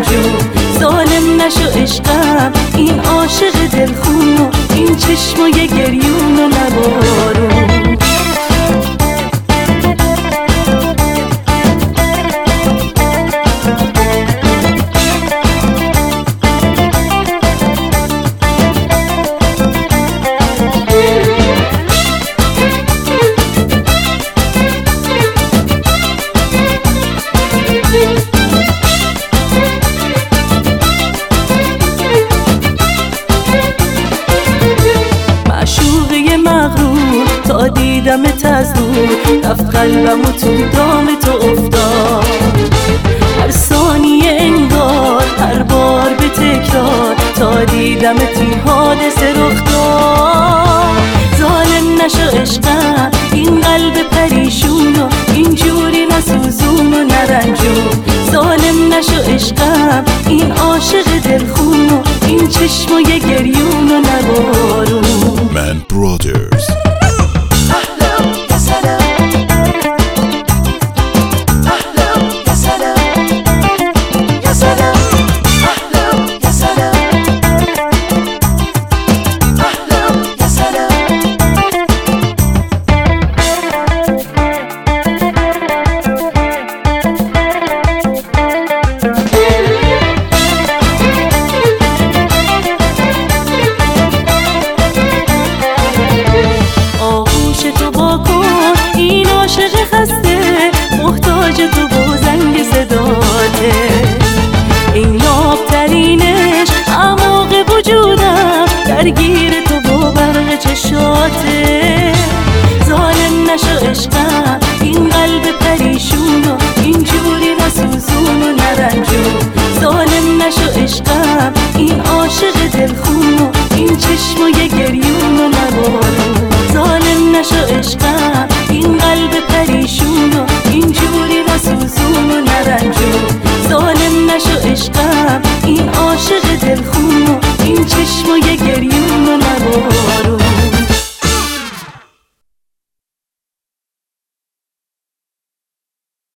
نرنجون. ظالم نشو عشقم، این عاشق دلخون و این چشمای گریون و لبارون. مغرور تا دیدمت از دور، رفت قلبم و تو دام تو افتاد. هر ثانیه انگار هر بار به تکرار، تا دیدمت این حادثه رخ داد. ظالم نشو عشقم، این قلب پریشون و این جوری نسوزون و نرنجون. ظالم نشو عشقم، این عاشق دلخون و این چشمای گریون و نبارون. من برادرز. این عاشق خسته محتاج تو با زنگ صداته، این لابترینش اعماق وجودم درگیر تو با برق چشاته. ظالم نشو عشقم، این قلب پریشون و این جوری نسوزون و نرنجون. ظالم نشو عشقم،